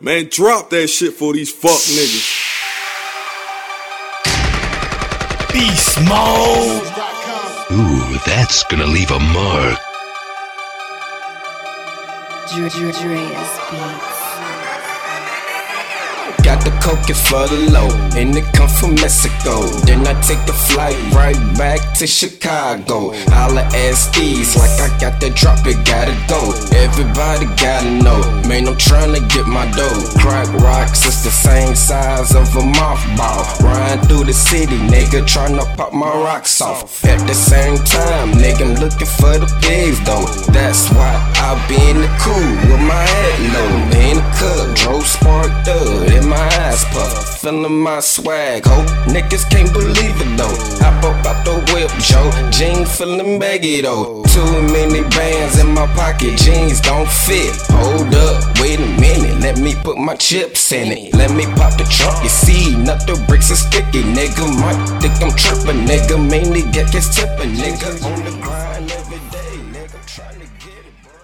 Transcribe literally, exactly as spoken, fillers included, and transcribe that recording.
Man, drop that shit for these fuck niggas. Beast Mode. Ooh, that's gonna leave a mark. Dre's Beats. Got the coke is for the low, and it come from Mexico. Then I take the flight right back to Chicago. Holla ass these like I got the drop, it gotta go. Everybody gotta know, man, I'm tryna get my dough. Crack rocks, it's the same size of a mothball. Riding through the city, nigga, tryna pop my rocks off. At the same time, nigga, I'm looking for the pigs though. That's why I be in the cool with my head low. In the cup, drove sparked up, in my eyes puff, feeling my swag, ho. Niggas can't believe it though. I pop out the whip, Joe. Jean feeling baggy though. Too many bands in my pocket, jeans don't fit. Hold up, wait a minute, let me put my chips in it. Let me pop the trunk, you see, not the bricks are sticky. Nigga might think I'm tripping, nigga. Mainly get his tipping, nigga. On the grind every day, nigga. I'm trying to get it, bro.